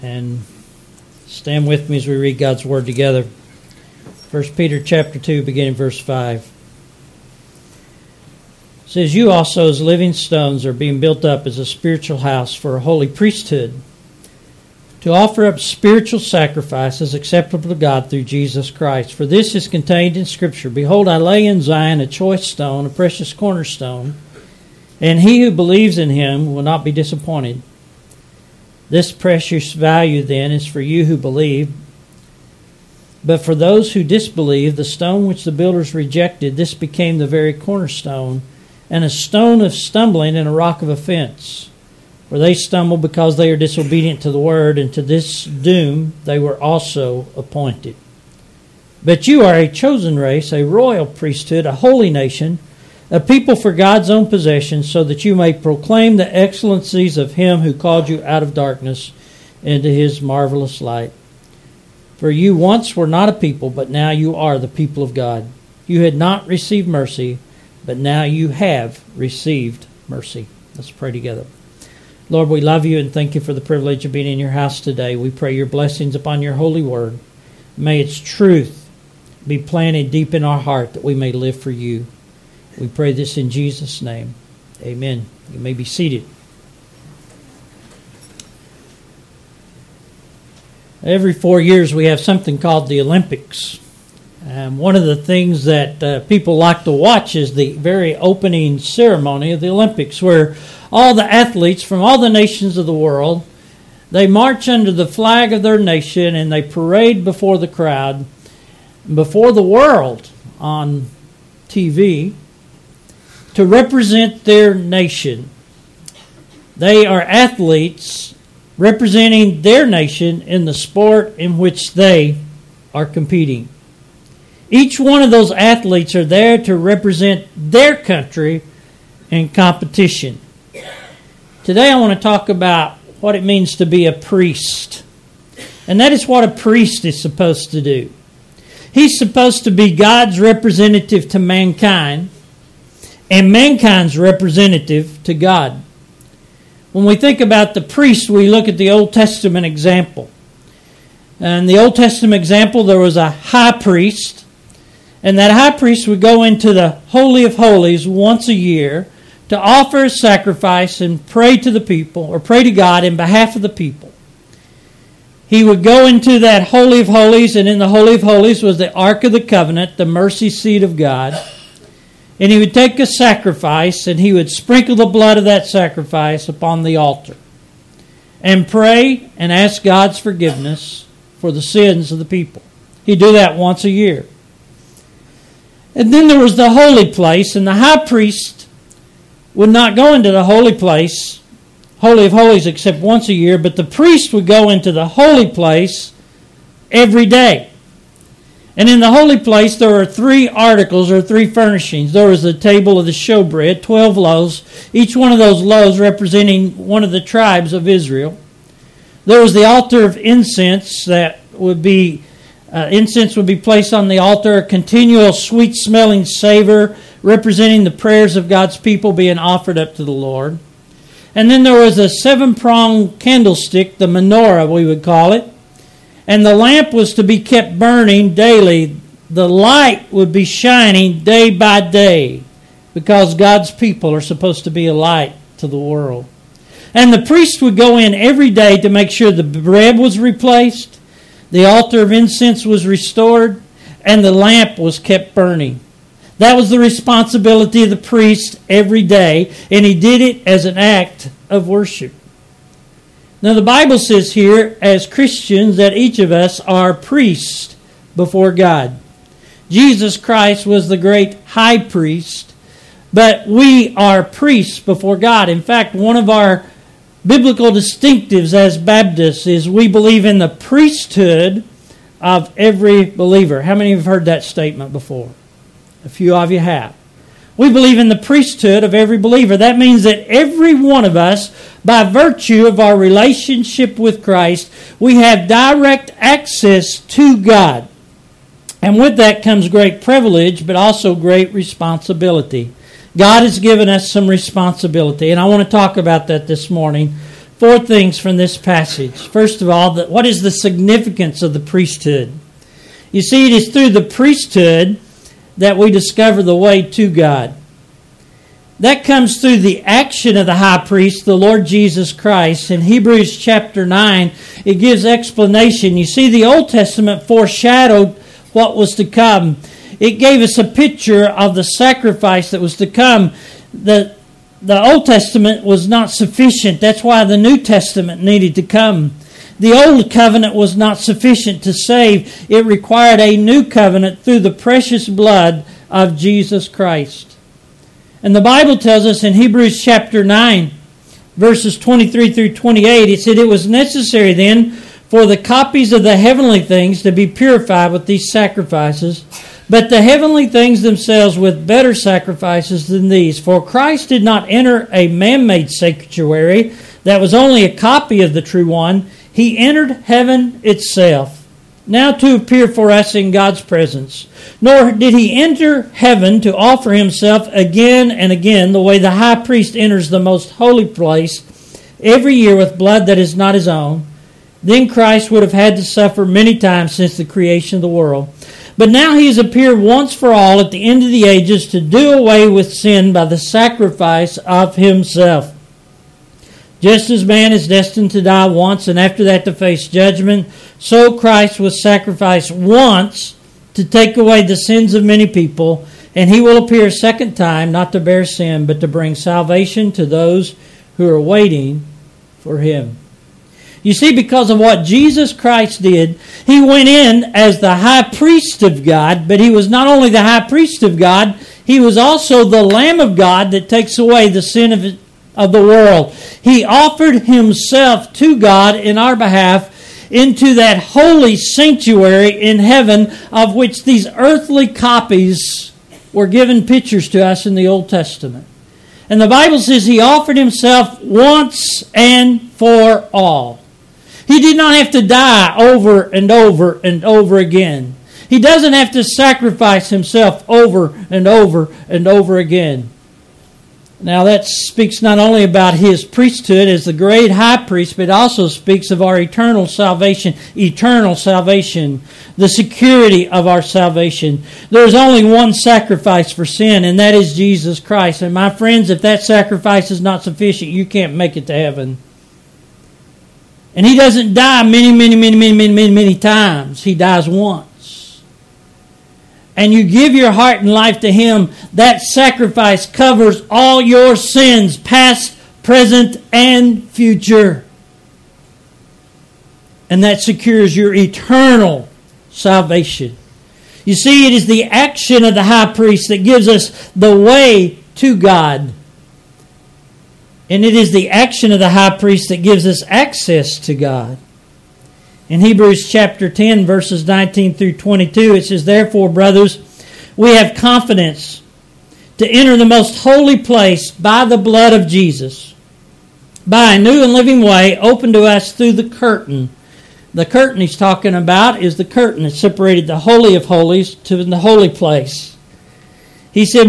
And stand with me as we read God's Word together. 1 Peter chapter 2, beginning verse 5. It says, "You also as living stones are being built up as a spiritual house for a holy priesthood, to offer up spiritual sacrifices acceptable to God through Jesus Christ. For this is contained in Scripture. Behold, I lay in Zion a choice stone, a precious cornerstone, and he who believes in him will not be disappointed. This precious value, then, is for you who believe. But for those who disbelieve, the stone which the builders rejected, this became the very cornerstone, and a stone of stumbling and a rock of offense. For they stumble because they are disobedient to the word, and to this doom they were also appointed. But you are a chosen race, a royal priesthood, a holy nation, a people for God's own possession, so that you may proclaim the excellencies of him who called you out of darkness into his marvelous light. For you once were not a people, but now you are the people of God. You had not received mercy, but now you have received mercy." Let's pray together. Lord, we love you and thank you for the privilege of being in your house today. We pray your blessings upon your holy word. May its truth be planted deep in our heart that we may live for you. We pray this in Jesus' name. Amen. You may be seated. Every 4 years we have something called the Olympics. One of the things that people like to watch is the very opening ceremony of the Olympics, where all the athletes from all the nations of the world, they march under the flag of their nation and they parade before the crowd, before the world on TV, to represent their nation. They are athletes representing their nation in the sport in which they are competing. Each one of those athletes are there to represent their country in competition. Today I want to talk about what it means to be a priest. And that is what a priest is supposed to do. He's supposed to be God's representative to mankind, and mankind's representative to God. When we think about the priest, we look at the Old Testament example. In the Old Testament example, there was a high priest, and that high priest would go into the Holy of Holies once a year to offer a sacrifice and pray to the people, or pray to God in behalf of the people. He would go into that Holy of Holies, and in the Holy of Holies was the Ark of the Covenant, the mercy seat of God. And he would take a sacrifice and he would sprinkle the blood of that sacrifice upon the altar and pray and ask God's forgiveness for the sins of the people. He'd do that once a year. And then there was the holy place, and the high priest would not go into the holy place, Holy of Holies, except once a year, but the priest would go into the holy place every day. And in the holy place, there are 3 articles or 3 furnishings. There was the table of the showbread, 12 loaves, each one of those loaves representing one of the tribes of Israel. There was the altar of incense that would be, incense would be placed on the altar, a continual sweet-smelling savor representing the prayers of God's people being offered up to the Lord. And then there was a 7-pronged candlestick, the menorah we would call it. And the lamp was to be kept burning daily. The light would be shining day by day, because God's people are supposed to be a light to the world. And the priest would go in every day to make sure the bread was replaced, the altar of incense was restored, and the lamp was kept burning. That was the responsibility of the priest every day, and he did it as an act of worship. Now the Bible says here, as Christians, that each of us are priests before God. Jesus Christ was the great high priest, but we are priests before God. In fact, one of our biblical distinctives as Baptists is we believe in the priesthood of every believer. How many of you have heard that statement before? A few of you have. We believe in the priesthood of every believer. That means that every one of us, by virtue of our relationship with Christ, we have direct access to God. And with that comes great privilege, but also great responsibility. God has given us some responsibility, and I want to talk about that this morning 4 things from this passage. First of all, what is the significance of the priesthood? You see, it is through the priesthood that we discover the way to God. That comes through the action of the high priest, the Lord Jesus Christ. In Hebrews chapter 9, it gives explanation. You see, the Old Testament foreshadowed what was to come. It gave us a picture of the sacrifice that was to come. The Old Testament was not sufficient. That's why the New Testament needed to come. The Old Covenant was not sufficient to save. It required a new covenant through the precious blood of Jesus Christ. And the Bible tells us in Hebrews chapter 9, verses 23 through 28, it said, "It was necessary then for the copies of the heavenly things to be purified with these sacrifices, but the heavenly things themselves with better sacrifices than these. For Christ did not enter a man-made sanctuary that was only a copy of the true one. He entered heaven itself, now to appear for us in God's presence. Nor did he enter heaven to offer himself again and again, the way the high priest enters the most holy place every year with blood that is not his own. Then Christ would have had to suffer many times since the creation of the world. But now he has appeared once for all at the end of the ages to do away with sin by the sacrifice of himself. Just as man is destined to die once and after that to face judgment, so Christ was sacrificed once to take away the sins of many people, and he will appear a second time, not to bear sin, but to bring salvation to those who are waiting for him." You see, because of what Jesus Christ did, he went in as the high priest of God, but he was not only the high priest of God, he was also the Lamb of God that takes away the sin of the world. He offered himself to God in our behalf into that holy sanctuary in heaven, of which these earthly copies were given pictures to us in the Old Testament. And the Bible says he offered himself once and for all. He did not have to die over and over and over again. He doesn't have to sacrifice himself over and over and over again. Now that speaks not only about his priesthood as the great high priest, but it also speaks of our eternal salvation, the security of our salvation. There is only one sacrifice for sin, and that is Jesus Christ. And my friends, if that sacrifice is not sufficient, you can't make it to heaven. And he doesn't die many times. He dies once. And you give your heart and life to him, that sacrifice covers all your sins, past, present, and future. And that secures your eternal salvation. You see, it is the action of the high priest that gives us the way to God. And it is the action of the high priest that gives us access to God. In Hebrews chapter 10, verses 19 through 22, it says, "Therefore, brothers, we have confidence to enter the most holy place by the blood of Jesus, by a new and living way open to us through the curtain." The curtain he's talking about is the curtain that separated the Holy of Holies to the holy place. He said,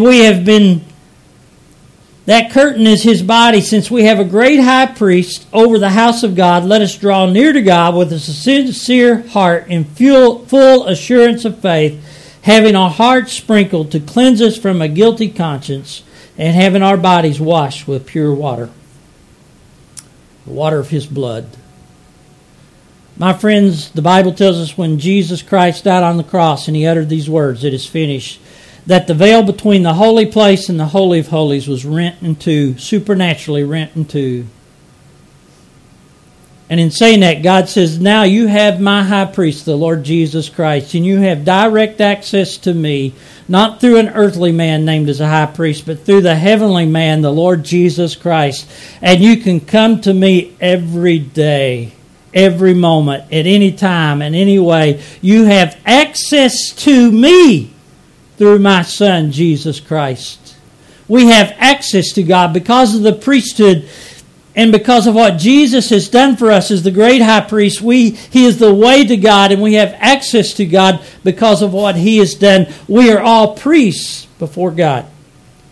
that curtain is his body. Since we have a great high priest over the house of God, let us draw near to God with a sincere heart and full assurance of faith, having our hearts sprinkled to cleanse us from a guilty conscience, and having our bodies washed with pure water, the water of his blood. My friends, the Bible tells us when Jesus Christ died on the cross and he uttered these words, "It is finished," that the veil between the holy place and the Holy of Holies was rent in two, supernaturally rent in two. And in saying that, God says, now you have my high priest, the Lord Jesus Christ, and you have direct access to me, not through an earthly man named as a high priest, but through the heavenly man, the Lord Jesus Christ. And you can come to me every day, every moment, at any time, in any way. You have access to me through my Son, Jesus Christ. We have access to God because of the priesthood and because of what Jesus has done for us as the great high priest. He is the way to God, and we have access to God because of what he has done. We are all priests before God.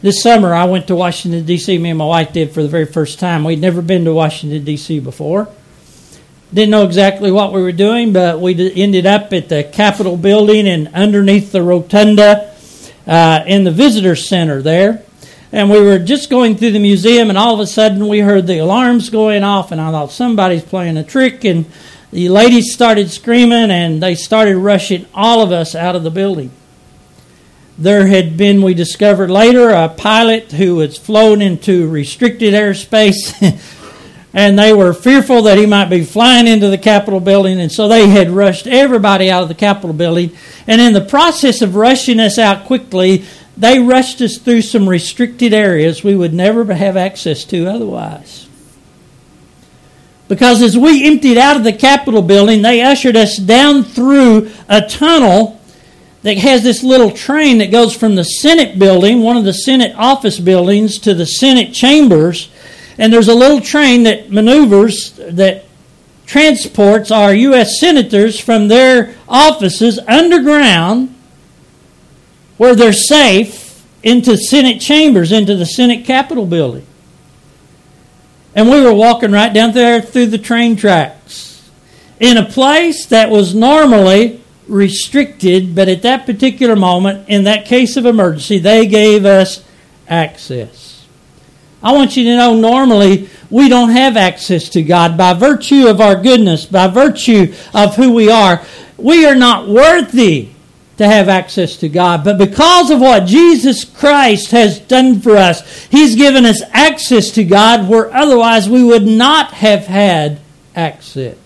This summer I went to Washington, D.C. Me and my wife did for the very first time. We'd never been to Washington, D.C. before. Didn't know exactly what we were doing, but we ended up at the Capitol building and underneath the rotunda in the visitor center there. And we were just going through the museum, and all of a sudden we heard the alarms going off, and I thought somebody's playing a trick, and the ladies started screaming, and they started rushing all of us out of the building. There had been, we discovered later, a pilot who was flown into restricted airspace, and they were fearful that he might be flying into the Capitol building, and so they had rushed everybody out of the Capitol building. And in the process of rushing us out quickly, they rushed us through some restricted areas we would never have access to otherwise. Because as we emptied out of the Capitol building, they ushered us down through a tunnel that has this little train that goes from the Senate building, one of the Senate office buildings, to the Senate chambers. And there's a little train that maneuvers, that transports our U.S. senators from their offices underground, where they're safe, into Senate chambers, into the Senate Capitol building. And we were walking right down there through the train tracks in a place that was normally restricted, but at that particular moment, in that case of emergency, they gave us access. I want you to know, normally we don't have access to God by virtue of our goodness, by virtue of who we are. We are not worthy to have access to God, but because of what Jesus Christ has done for us, He's given us access to God where otherwise we would not have had access.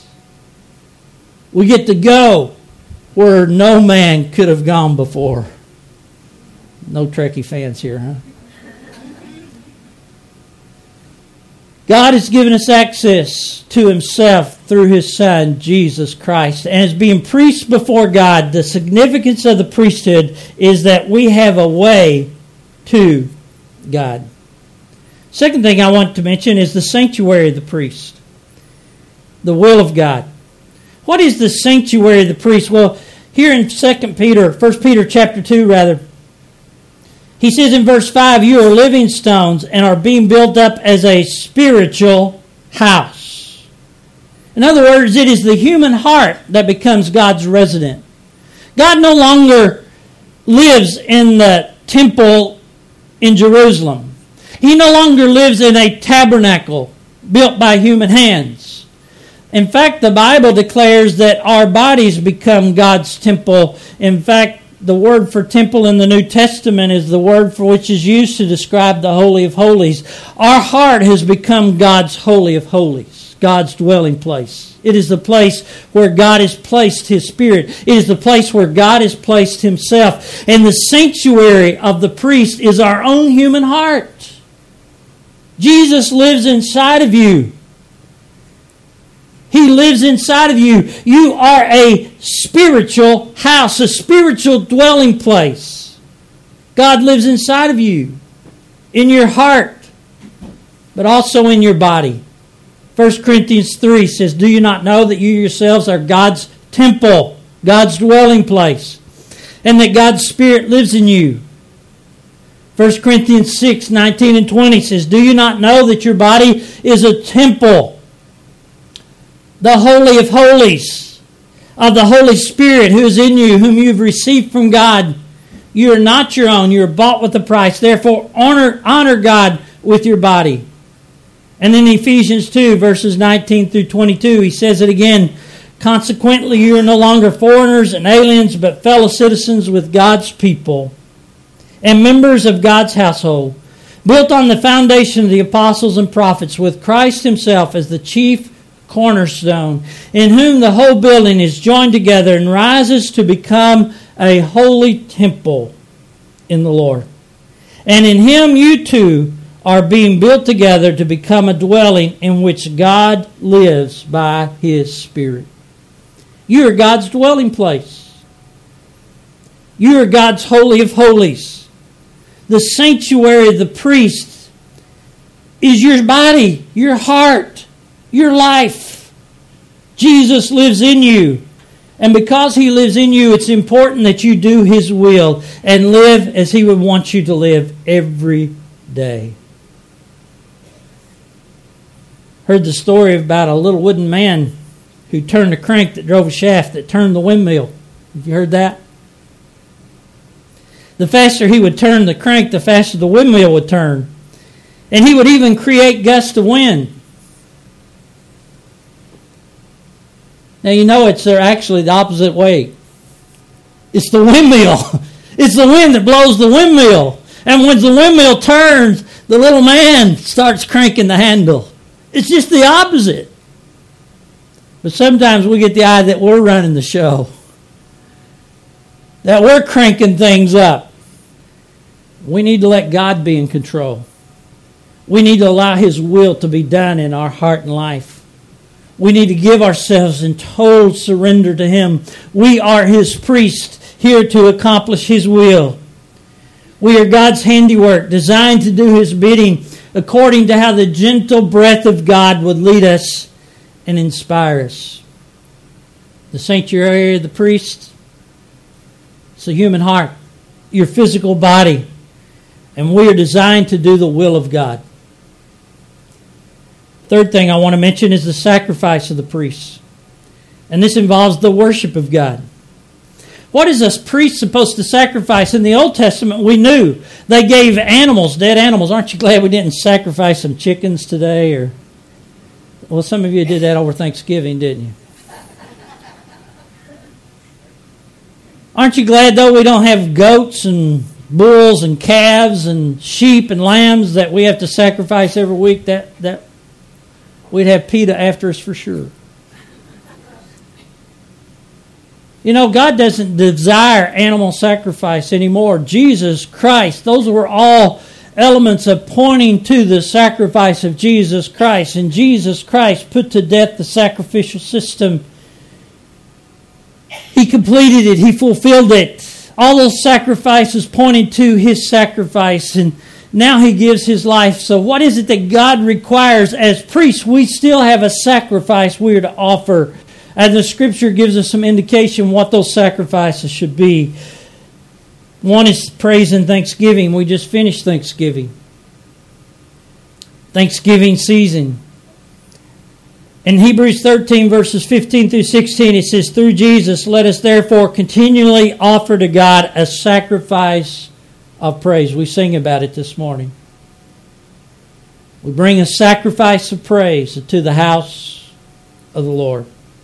We get to go where no man could have gone before. No Trekkie fans here, huh? God has given us access to Himself through His Son, Jesus Christ. And as being priests before God, the significance of the priesthood is that we have a way to God. Second thing I want to mention is the sanctuary of the priest. The will of God. What is the sanctuary of the priest? Well, here in 1 Peter chapter 2 rather, he says in verse 5, you are living stones and are being built up as a spiritual house. In other words, it is the human heart that becomes God's resident. God no longer lives in the temple in Jerusalem. He no longer lives in a tabernacle built by human hands. In fact, the Bible declares that our bodies become God's temple. In fact, the word for temple in the New Testament is the word for which is used to describe the Holy of Holies. Our heart has become God's Holy of Holies, God's dwelling place. It is the place where God has placed His Spirit. It is the place where God has placed Himself. And the sanctuary of the priest is our own human heart. Jesus lives inside of you. He lives inside of you. You are a spiritual house, a spiritual dwelling place. God lives inside of you, in your heart, but also in your body. 1 Corinthians 3 says, do you not know that you yourselves are God's temple, God's dwelling place, and that God's Spirit lives in you? 1 Corinthians 6, 19 and 20 says, do you not know that your body is a temple, the Holy of Holies, of the Holy Spirit who is in you, whom you have received from God? You are not your own. You are bought with a price. Therefore, honor God with your body. And in Ephesians 2, verses 19 through 22, he says it again. Consequently, you are no longer foreigners and aliens, but fellow citizens with God's people and members of God's household, built on the foundation of the apostles and prophets, with Christ Himself as the chief cornerstone, in whom the whole building is joined together and rises to become a holy temple in the Lord. And in Him you too are being built together to become a dwelling in which God lives by His Spirit. You are God's dwelling place. You are God's Holy of Holies. The sanctuary of the priest is your body, your heart, your life. Jesus lives in you. And because He lives in you, it's important that you do His will and live as He would want you to live every day. Heard the story about a little wooden man who turned a crank that drove a shaft that turned the windmill. Have you heard that? The faster he would turn the crank, the faster the windmill would turn. And he would even create gusts of wind. Now you know it's actually the opposite way. It's the windmill. It's the wind that blows the windmill. And when the windmill turns, the little man starts cranking the handle. It's just the opposite. But sometimes we get the idea that we're running the show. That we're cranking things up. We need to let God be in control. We need to allow His will to be done in our heart and life. We need to give ourselves in total surrender to Him. We are His priest, here to accomplish His will. We are God's handiwork, designed to do His bidding according to how the gentle breath of God would lead us and inspire us. The sanctuary of the priest, it's the human heart, your physical body, and we are designed to do the will of God. Third thing I want to mention is the sacrifice of the priests. And this involves the worship of God. What is a priest supposed to sacrifice? In the Old Testament, we knew they gave animals, dead animals. Aren't you glad we didn't sacrifice some chickens today? Or, well, some of you did that over Thanksgiving, didn't you? Aren't you glad, though, we don't have goats and bulls and calves and sheep and lambs that we have to sacrifice every week? That we'd have PETA after us for sure. You know, God doesn't desire animal sacrifice anymore. Jesus Christ, those were all elements of pointing to the sacrifice of Jesus Christ. And Jesus Christ put to death the sacrificial system. He completed it. He fulfilled it. All those sacrifices pointing to His sacrifice, and now He gives His life. So what is it that God requires? As priests, we still have a sacrifice we are to offer. And the Scripture gives us some indication what those sacrifices should be. One is praise and thanksgiving. We just finished Thanksgiving. Thanksgiving season. In Hebrews 13, verses 15 through 16, it says, through Jesus, let us therefore continually offer to God a sacrifice of praise. We sing about it this morning. We bring a sacrifice of praise to the house of the Lord.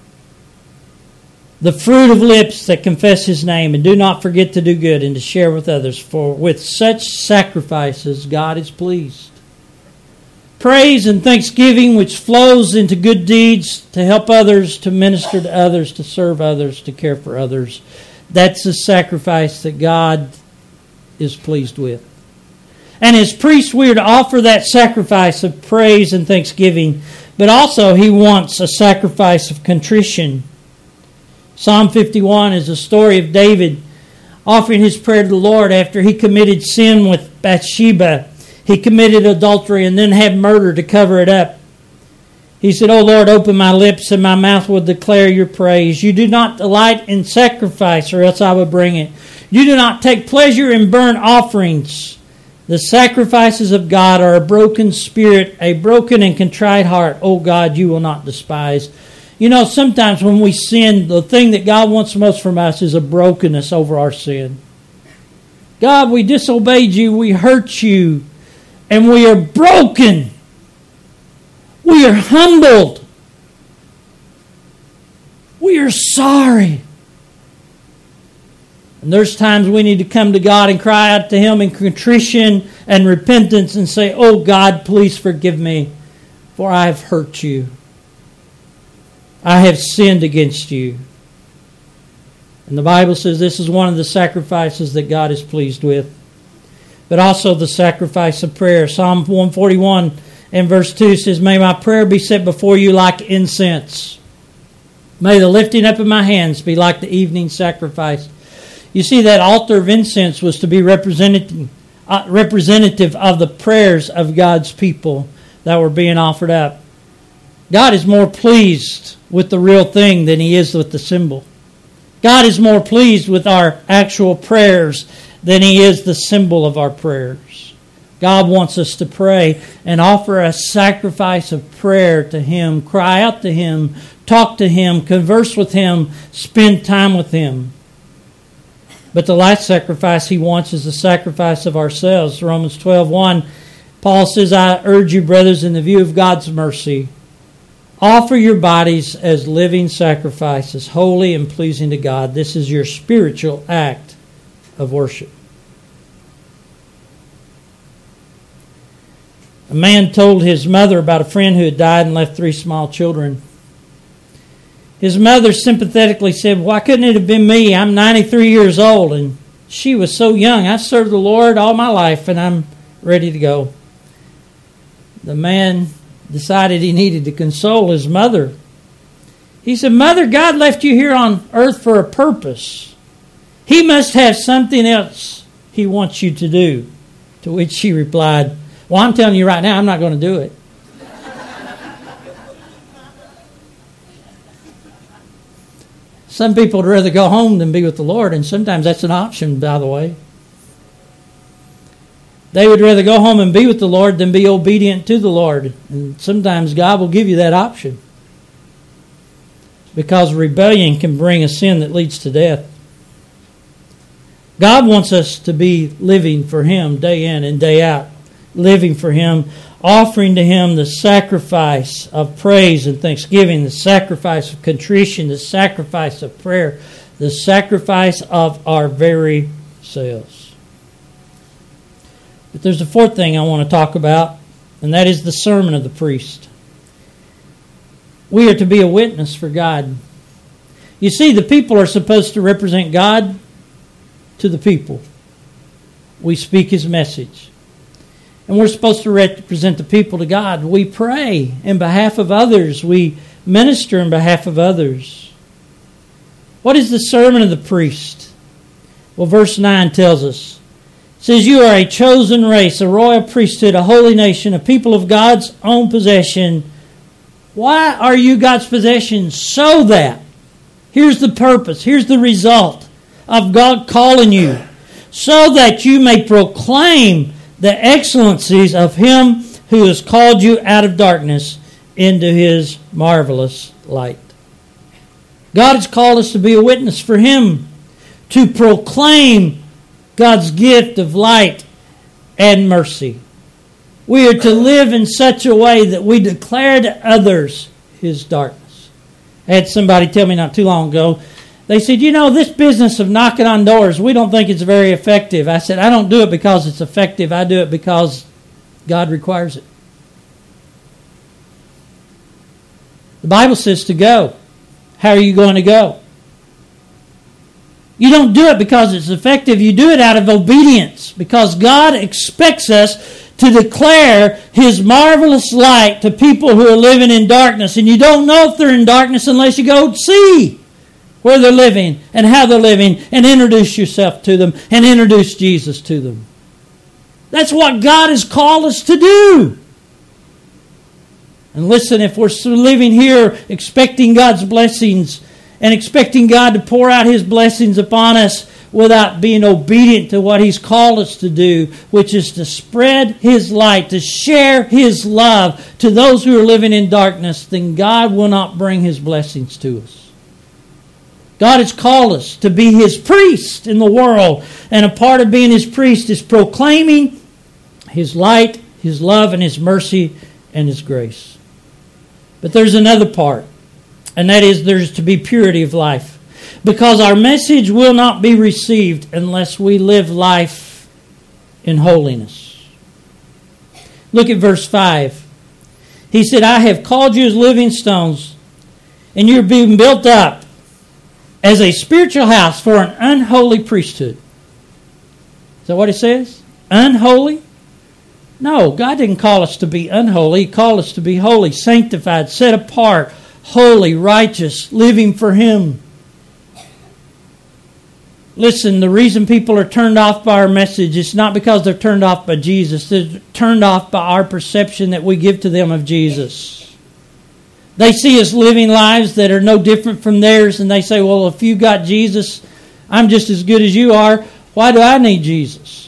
The fruit of lips that confess His name, and do not forget to do good and to share with others, for with such sacrifices God is pleased. Praise and thanksgiving which flows into good deeds to help others, to minister to others, to serve others, to care for others. That's the sacrifice that God is pleased with. And as priests, we are to offer that sacrifice of praise and thanksgiving, but also He wants a sacrifice of contrition. Psalm 51 is a story of David offering his prayer to the Lord after he committed sin with Bathsheba. He committed adultery and then had murder to cover it up. He said, O Lord, open my lips and my mouth will declare your praise. You do not delight in sacrifice, or else I would bring it. You do not take pleasure in burnt offerings. The sacrifices of God are a broken spirit, a broken and contrite heart. O God, you will not despise. You know, sometimes when we sin, the thing that God wants most from us is a brokenness over our sin. God, we disobeyed you, we hurt you, and we are broken. We are humbled. We are sorry. And there's times we need to come to God and cry out to Him in contrition and repentance and say, oh God, please forgive me, for I have hurt you. I have sinned against you. And the Bible says this is one of the sacrifices that God is pleased with. But also the sacrifice of prayer. Psalm 141 and verse 2 says, may my prayer be set before you like incense. May the lifting up of my hands be like the evening sacrifice. You see, that altar of incense was to be representative of the prayers of God's people that were being offered up. God is more pleased with the real thing than He is with the symbol. God is more pleased with our actual prayers than He is the symbol of our prayers. God wants us to pray and offer a sacrifice of prayer to Him, cry out to Him, talk to Him, converse with Him, spend time with Him. But the last sacrifice He wants is the sacrifice of ourselves. Romans 12:1, Paul says, I urge you, brothers, in the view of God's mercy, offer your bodies as living sacrifices, holy and pleasing to God. This is your spiritual act of worship. A man told his mother about a friend who had died and left 3 small children. His mother sympathetically said, why couldn't it have been me? I'm 93 years old and she was so young. I've served the Lord all my life and I'm ready to go. The man decided he needed to console his mother. He said, Mother, God left you here on earth for a purpose. He must have something else He wants you to do. To which she replied, well, I'm telling you right now, I'm not going to do it. Some people would rather go home than be with the Lord, and sometimes that's an option, by the way. They would rather go home and be with the Lord than be obedient to the Lord. And sometimes God will give you that option. Because rebellion can bring a sin that leads to death. God wants us to be living for Him day in and day out. Living for Him, offering to Him the sacrifice of praise and thanksgiving, the sacrifice of contrition, the sacrifice of prayer, the sacrifice of our very selves. But there's a fourth thing I want to talk about, and that is the sermon of the priest. We are to be a witness for God. You see, the people are supposed to represent God to the people. We speak His message. And we're supposed to represent the people to God. We pray in behalf of others. We minister in behalf of others. What is the sermon of the priest? Well, verse 9 tells us. It says, you are a chosen race, a royal priesthood, a holy nation, a people of God's own possession. Why are you God's possession? So that, here's the purpose, here's the result of God calling you. So that you may proclaim the excellencies of Him who has called you out of darkness into His marvelous light. God has called us to be a witness for Him, to proclaim God's gift of light and mercy. We are to live in such a way that we declare to others His darkness. I had somebody tell me not too long ago, they said, this business of knocking on doors, we don't think it's very effective. I said, I don't do it because it's effective. I do it because God requires it. The Bible says to go. How are you going to go? You don't do it because it's effective. You do it out of obedience because God expects us to declare His marvelous light to people who are living in darkness. And you don't know if they're in darkness unless you go see where they're living and how they're living and introduce yourself to them and introduce Jesus to them. That's what God has called us to do. And listen, if we're living here expecting God's blessings and expecting God to pour out His blessings upon us without being obedient to what He's called us to do, which is to spread His light, to share His love to those who are living in darkness, then God will not bring His blessings to us. God has called us to be His priest in the world, and a part of being His priest is proclaiming His light, His love, and His mercy, and His grace. But there's another part, and that is there's to be purity of life. Because our message will not be received unless we live life in holiness. Look at verse 5. He said, I have called you as living stones, and you're being built up as a spiritual house for an unholy priesthood. Is that what it says? Unholy? No, God didn't call us to be unholy. He called us to be holy, sanctified, set apart, holy, righteous, living for Him. Listen, the reason people are turned off by our message is not because they're turned off by Jesus. They're turned off by our perception that we give to them of Jesus. They see us living lives that are no different from theirs, and they say, well, if you got Jesus, I'm just as good as you are. Why do I need Jesus?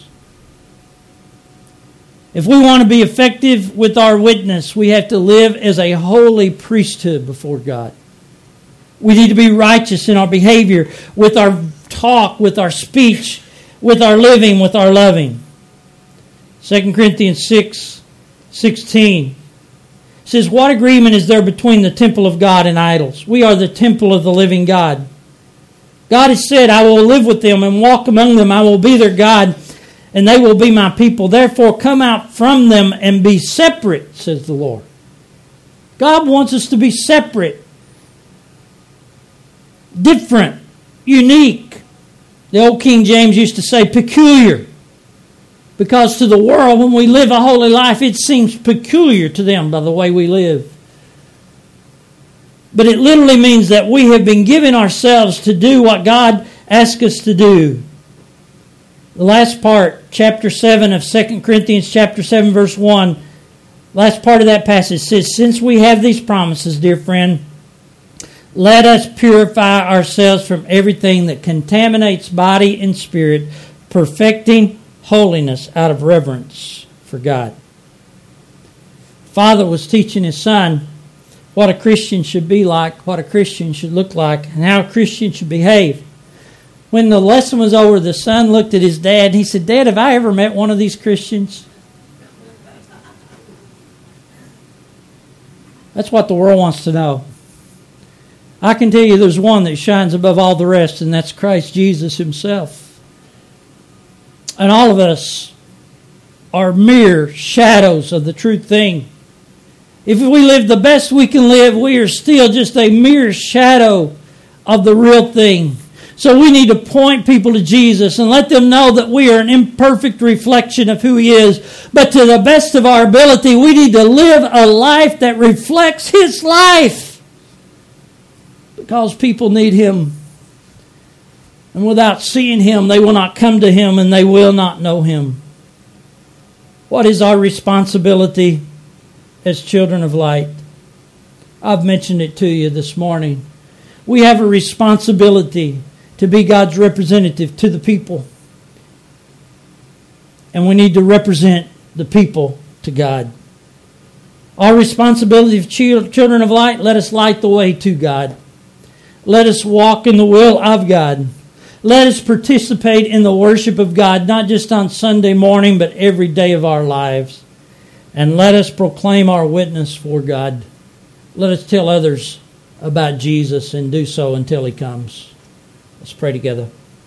If we want to be effective with our witness, we have to live as a holy priesthood before God. We need to be righteous in our behavior, with our talk, with our speech, with our living, with our loving. 2 Corinthians 6:16 says, what agreement is there between the temple of God and idols? We are the temple of the living God. God has said, I will live with them and walk among them. I will be their God, and they will be my people. Therefore, come out from them and be separate, says the Lord. God wants us to be separate, different, unique. The old King James used to say peculiar. Because to the world, when we live a holy life, it seems peculiar to them by the way we live. But it literally means that we have been given ourselves to do what God asks us to do. The last part, chapter 7 of 2 Corinthians chapter 7, verse 1, last part of that passage says, since we have these promises, dear friend, let us purify ourselves from everything that contaminates body and spirit, perfecting holiness out of reverence for God. Father was teaching his son what a Christian should be like, what a Christian should look like, and how a Christian should behave. When the lesson was over, the son looked at his dad and he said, Dad, have I ever met one of these Christians? That's what the world wants to know. I can tell you there's one that shines above all the rest, and that's Christ Jesus himself. And all of us are mere shadows of the true thing. If we live the best we can live, we are still just a mere shadow of the real thing. So we need to point people to Jesus and let them know that we are an imperfect reflection of who he is. But to the best of our ability, we need to live a life that reflects his life. Because people need him. And without seeing him, they will not come to him and they will not know him. What is our responsibility as children of light? I've mentioned it to you this morning. We have a responsibility to be God's representative to the people. And we need to represent the people to God. Our responsibility of children of light, let us light the way to God. Let us walk in the will of God. Let us participate in the worship of God, not just on Sunday morning, but every day of our lives. And let us proclaim our witness for God. Let us tell others about Jesus and do so until he comes. Let's pray together.